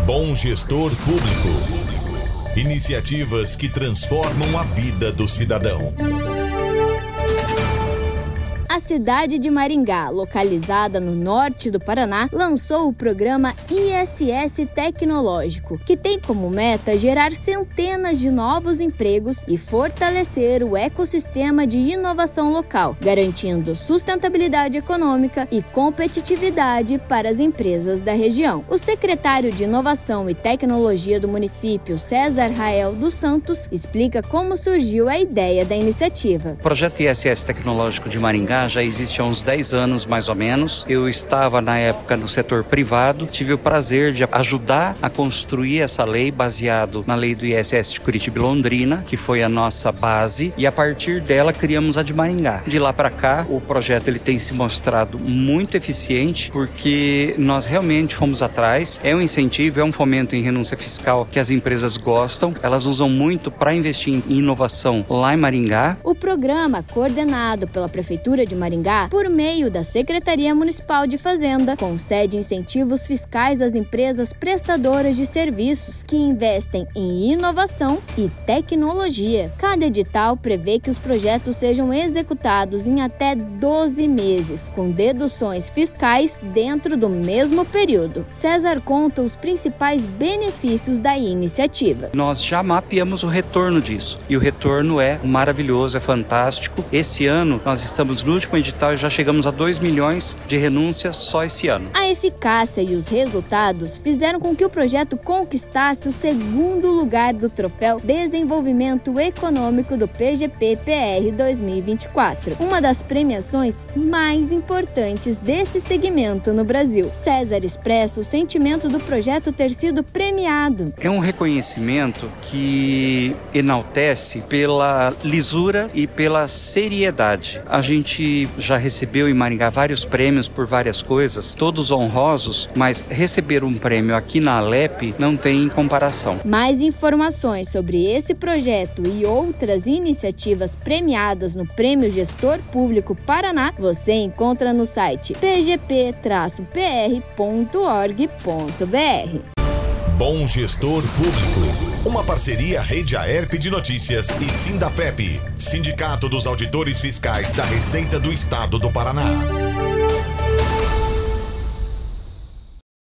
Bom Gestor Público. Iniciativas que transformam a vida do cidadão. A cidade de Maringá, localizada no norte do Paraná, lançou o programa ISS Tecnológico, que tem como meta gerar centenas de novos empregos e fortalecer o ecossistema de inovação local, garantindo sustentabilidade econômica e competitividade para as empresas da região. O secretário de Inovação e Tecnologia do município, César Rael dos Santos, explica como surgiu a ideia da iniciativa. O projeto ISS Tecnológico de Maringá já existe há uns 10 anos, mais ou menos. Eu estava, na época, no setor privado. Tive o prazer de ajudar a construir essa lei, baseado na lei do ISS de Curitiba e Londrina, que foi a nossa base, e a partir dela criamos a de Maringá. De lá para cá, o projeto ele tem se mostrado muito eficiente, porque nós realmente fomos atrás. É um incentivo, é um fomento em renúncia fiscal que as empresas gostam. Elas usam muito para investir em inovação lá em Maringá. O programa, coordenado pela Prefeitura de Maringá, por meio da Secretaria Municipal de Fazenda, concede incentivos fiscais às empresas prestadoras de serviços que investem em inovação e tecnologia. Cada edital prevê que os projetos sejam executados em até 12 meses, com deduções fiscais dentro do mesmo período. César conta os principais benefícios da iniciativa. Nós já mapeamos o retorno disso, e o retorno é maravilhoso, é fantástico. Esse ano, nós estamos no último edital e já chegamos a 2 milhões de renúncias só esse ano. A eficácia e os resultados fizeram com que o projeto conquistasse o segundo lugar do Troféu Desenvolvimento Econômico do PGP-PR 2024, uma das premiações mais importantes desse segmento no Brasil. César expressa o sentimento do projeto ter sido premiado. É um reconhecimento que enaltece pela lisura e pela seriedade. A gente já recebeu em Maringá vários prêmios por várias coisas, todos honrosos, mas receber um prêmio aqui na Alep não tem comparação. Mais informações sobre esse projeto e outras iniciativas premiadas no Prêmio Gestor Público Paraná você encontra no site pgp-pr.org.br. Bom Gestor Público. Uma parceria Rede Aerp de Notícias e Sindafep, Sindicato dos Auditores Fiscais da Receita do Estado do Paraná.